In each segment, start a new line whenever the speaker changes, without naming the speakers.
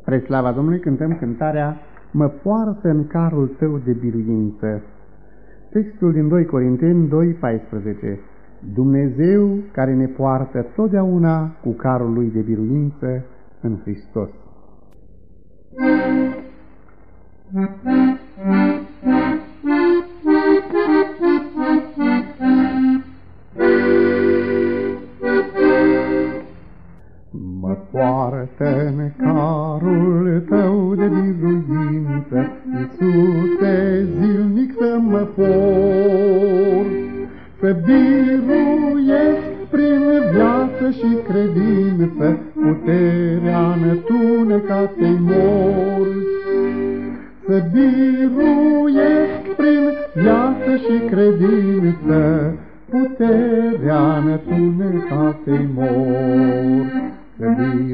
Spre slava Domnului cântăm cântarea Mă poartă în carul tău de biruință. Textul din 2 Corinteni 2:14. Dumnezeu care ne poartă totdeauna cu carul lui de biruință în Hristos. Mă poartă în carul tău de biruință, Iisuse, zilnic să mă port, să biruiesc prin viață și credință puterea întunecatei morți. Să biruiesc prin viață și credință puterea întunecatei morți. Să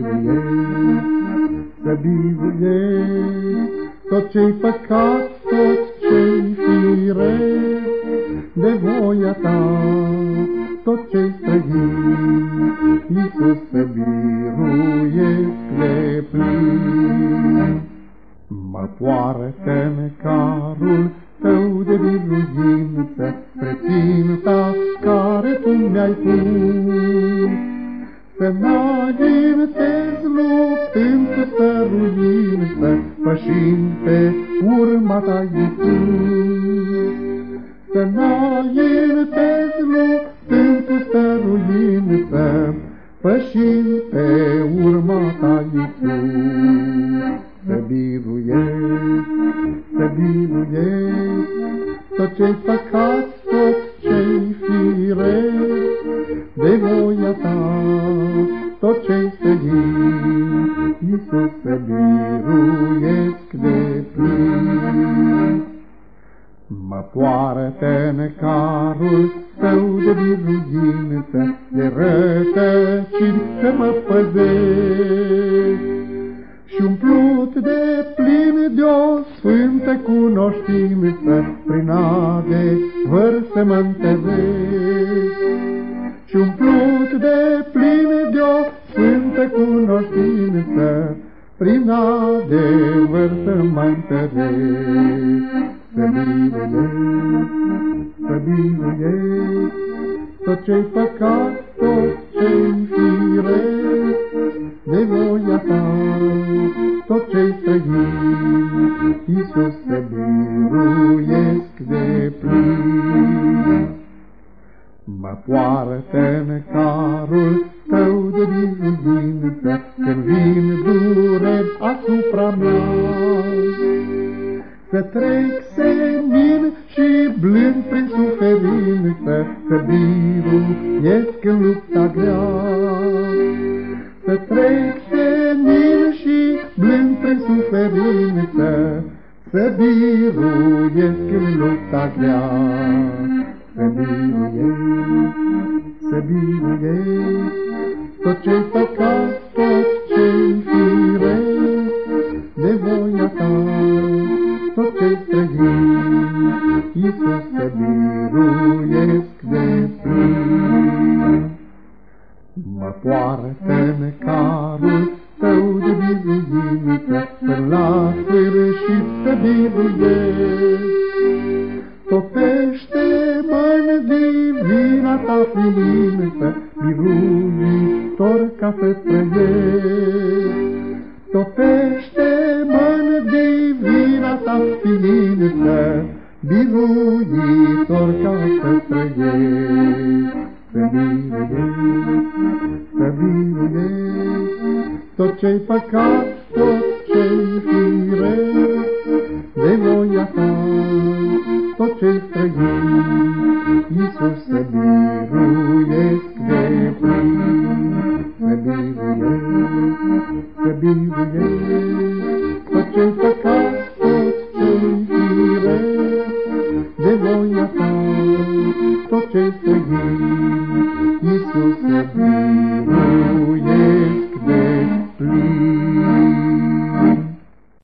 biruiesc tot ce-i păcat, tot ce-i firesc de voia ta, tot ce-i străin, Iisus, să biruiesc de plin. Mă poartă în carul tău de biruință, spre ținta care tu mi-ai pus, să n-înaintez luptând cu stăruință, pășind pe urma ta, Iisus. Să n-înaintez luptând cu stăruință, pășind pe urma ta, Iisus. Să biruiesc tot ce-i păcat, tot ce-i firesc de voia ta, tot ce-i străin, Iisus, să biruiesc de plin. Mă poartă în carul tău de biruință, de rătăcini să mă păzesc, și umplut de plin de-o sfântă cunoștință, prin adevăr să mă întăresc. Și umplut de plin de-o sfântă cunoștință, prin adevăr să mă întăresc. Să biruiesc tot ce-i păcat, tot ce-i firesc de voia ta, tot ce-i străin, Iisus, să biruiesc de plin. Mă poartă în carul tău de biruință, când vin dureri asupra mea, să trec senin și blând prin suferință, să biruiesc în lupta grea. Să trec senin și blând prin suferință, să biruiesc în lupta grea. Să biruiesc tot ce-i păcat, tot ce-i firesc de voia ta, tot ce-i străin, Iisus, să biruiesc de plin. Mă poartă în carul tău de biruință, până la sfârșit să biruiesc. Topește-mă în divina ta ființă, biruitor ca să trăiesc. Topește-mă în divina ta ființă, biruitor ca să trăiesc. Să biruiesc tot ce-i păcat, tot ce-i firesc de voia ta, tot ce-i străin, Iisus, să biruiesc de plin. Să biruiesc